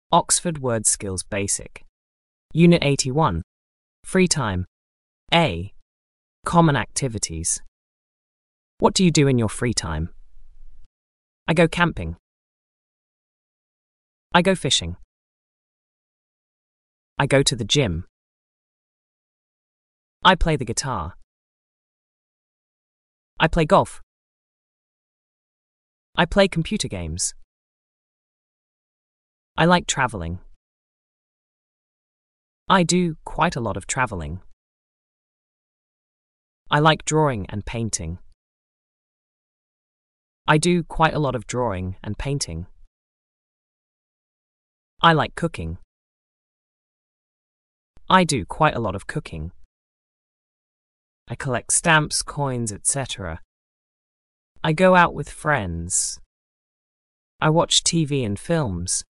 Oxford Word Skills Basic. Unit 81. Free time. A. Common activities. What do you do in your free time? I go camping. I go fishing. I go to the gym. I play the guitar. I play golf. I play computer games. I like traveling. I do quite a lot of traveling. I like drawing and painting. I do quite a lot of drawing and painting. I like cooking. I do quite a lot of cooking. I collect stamps, coins, etc. I go out with friends. I watch TV and films.